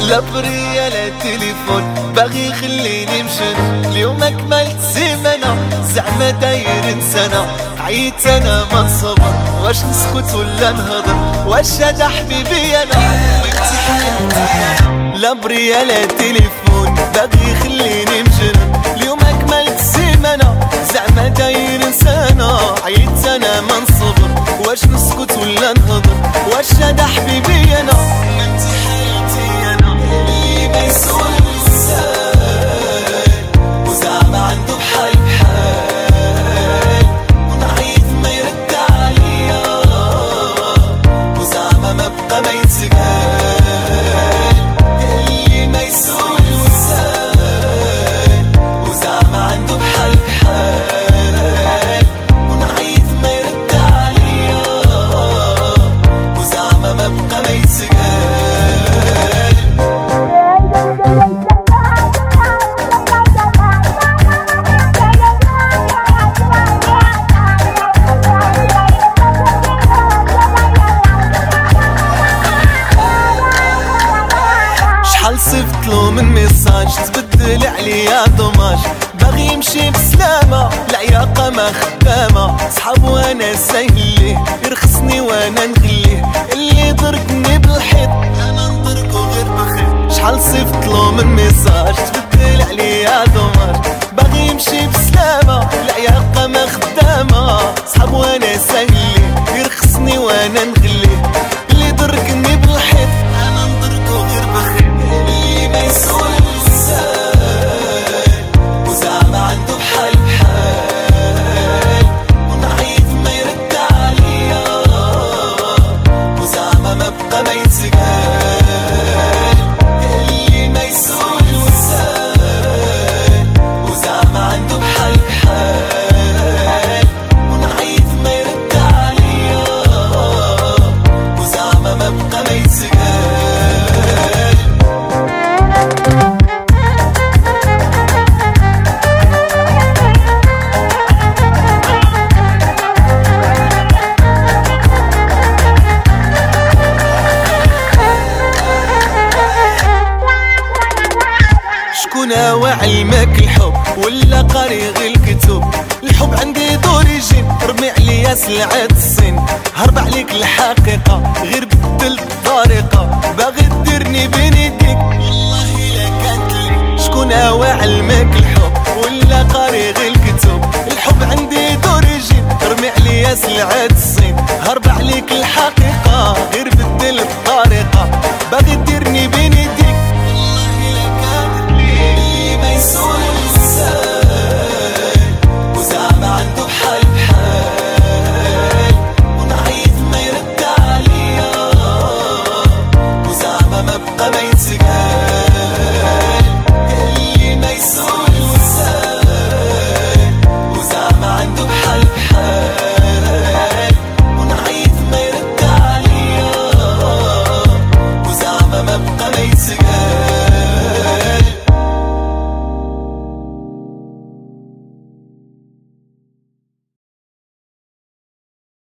لا بريا لا تليفون باغي يخليني مشن. اليوم اكملت سيمانة زعما داير سنة. عيت انا ما نصبر واش نسكت ولا نهضر. واش هذا حبيبي انا وانتي حياتي. لا بريا لا تليفون باغي يخليني مجنون. اليوم اكملت سيمانة زعما داير سنة. عيت انا ما نصبر واش نسكت ولا نهضر. واش هذا حبيبي انا وانتي حياتي. انا اللي ما يسوى الانسان وزعما عنده بحال بحال. ونعيط ما يرد عليا وزعما ما بقى ما يتقال. اللي ما يسوى الانسان وزعما عنده بحال بحال. ونعيط ما يرد عليا وزعما ما بقى ما يتقال. شحال صيفطلو من ميساج تبدل عليا دوماج. باغي يمشي بسلامة العياقة ما خدامة. صحاب وانا سايليه يرخصني وانا نغليه. اللي ضربني بالحيط انا نضربو غير بخير. شحال صيفطلو من ميساج تبدل عليا دوماج. باغي يمشي بسلامة العياقة ما خدامة. صحاب وانا سايليه يرخصني وانا نغليه. اللي ضربني بالحيط انا نضربو غير بخير. اللي ما يسوى الانسان وزعما عنده بحال بحال. ونعيط ما يرد عليا وزعما ما بقى ما يتقال. اللي ما يسوى الانسان وزعما عنده بحال بحال. ونعيط ما يرد عليا وزعما ما بقى ما يتقال. شكون هو علمك الحب ولا قاري غير الكتب؟ الحب عندي دوريجين رمي عليا سلعة السن. هرب عليك الحقيقة غير بدلت الطريقة. باغي ديرني بين يديك والله لا كانت لي. شكون هو علمك الحب ولا قاري غير الكتب؟ الحب عندي دوريجين رمي عليا سلعة السن. هرب عليك الحقيقة